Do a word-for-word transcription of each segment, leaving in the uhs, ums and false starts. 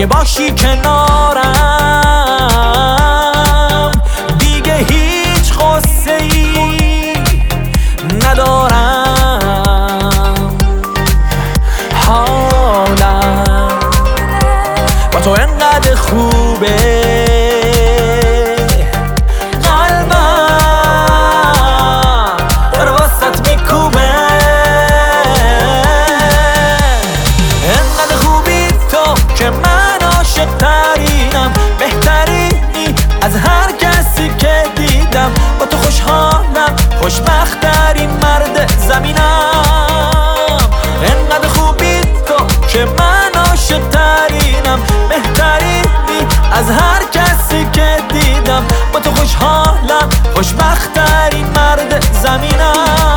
اگه باشی کنارم دیگه هیچ غصه ای ندارم. حالم با تو انقدر خوبه، از هر کسی که دیدم با تو خوشحالم، خوشبخت‌ترین مرد زمینم. انقدر خوبی تو که من عاشق‌ترینم، بهترینی از هر کسی که دیدم با تو خوشحالم، خوشبخت‌ترین مرد زمینم.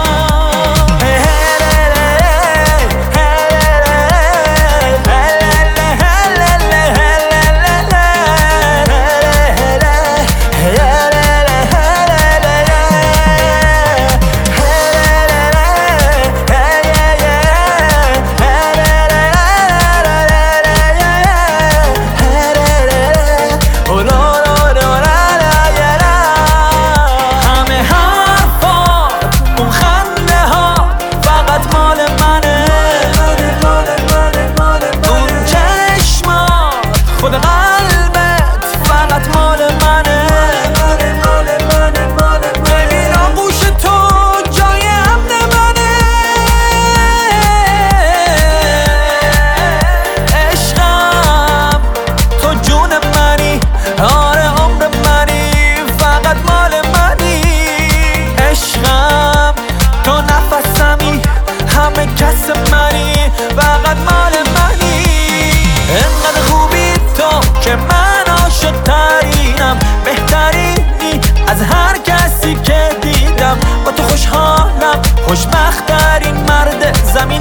کس منی فقط مال منی. انقدر خوبی تو که من عاشق‌ترینم، بهترینی از هر کسی که دیدم با تو خوشحالم، خوشبخت‌ترین مرد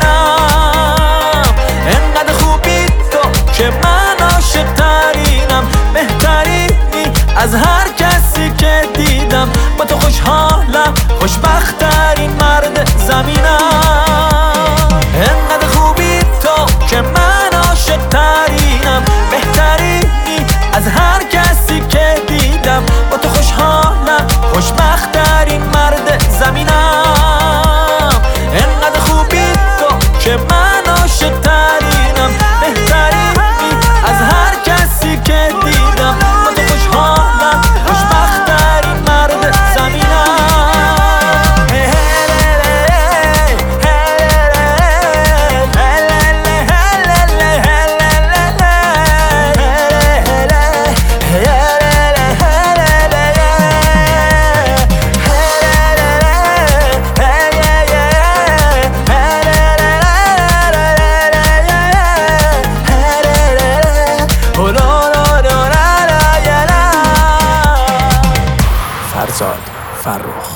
زمینم. انقدر خوبی تو که من عاشق‌ترینم، بهترینی از هر کسی که دیدم با تو خوشحالم، خوشبخت‌ترین مرد زمینم. انقدر خوبی تو که من عاشق‌ترینم، بهترینی از هر کسی که دیدم با تو خوشحالم، خوشبخت‌ترین مرد زمینم. انقدر خوبی تو که من عاشق‌ترینم، بهترینی از هر کسی که دیدم با تو خوشحالم، خوشبخت‌ترین مرد زمینم. فرزاد فرخ.